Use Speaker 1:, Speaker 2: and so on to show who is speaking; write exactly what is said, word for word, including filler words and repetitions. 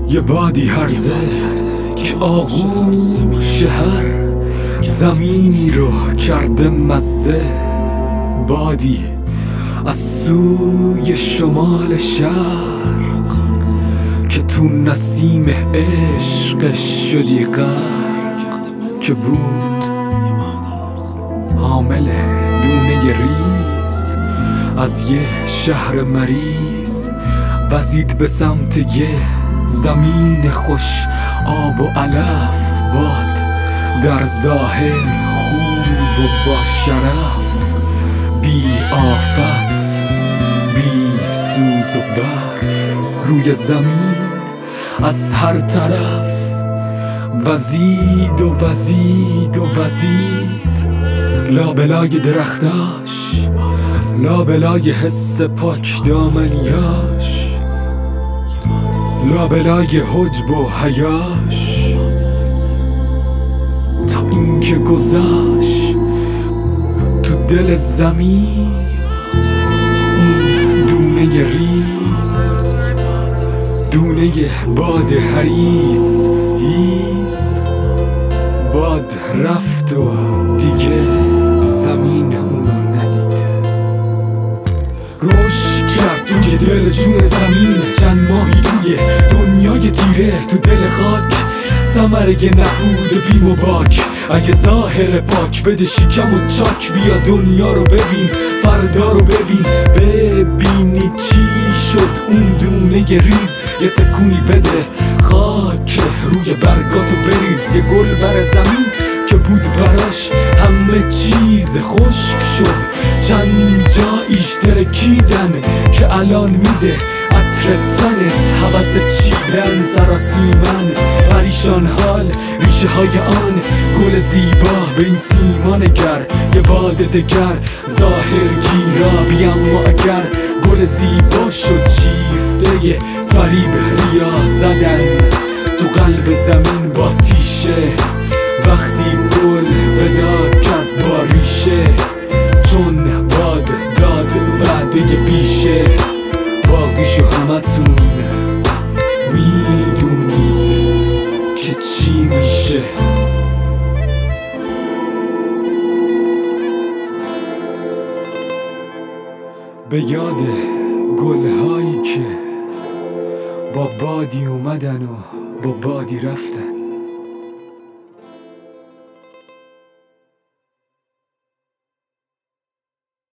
Speaker 1: یه بادی هرزه که آغوش هر زمینی رو کرده مزه، بادی از سوی شمال شرق که تو نسیم عشقش شدی غرق، که بود حامل دونه ریز از یه شهر مریض، وزید به سمت یه زمین خوش آب و علف، باد در ظاهر خوب و با شرف، بی آفت بی سوز و برف، روی زمین از هر طرف وزید و وزید و وزید، لابلای درختاش، لابلای حس پاک دامنیاش، لابلای حجب و حیاش، تا اینکه گذاشت تو دل زمین دونه ریز، دونه باد حریص هیز، باد رفت و دیگه زمین اونو ندید، رشد کرد توی دل جون زمین، چند ماهی توی دنیای تیره تو دل خاک، ثمره نبود بیم و باک، اگه ظاهر پاک بده شکم و چاک، بیا دنیا رو ببین، فردا رو ببین، ببینی چی شد اون دونه ریز، یه تکونی بده خاک روی برگاتو بریز، یه گل بر زمین که بود براش همه چیز خشک شد، چند جاییش ترکیدن که الان میده عطر تنت، هوس چیدن سراسیمن، پریشان حال ریشه های آن گل زیبا، به این سیمان گر یه باد دگر، ظاهر گیرا بیم و اگر گل زیبا شد شیفته فریب ریا زدن تو قلب زمین با تیشه، وقتی گل ودا کرد با ریشه، چون باد داد وعده بیشه، باقیشو همتون میدونید که چی میشه. به یاد گلهایی که با بادی اومدن و با بادی رفتن،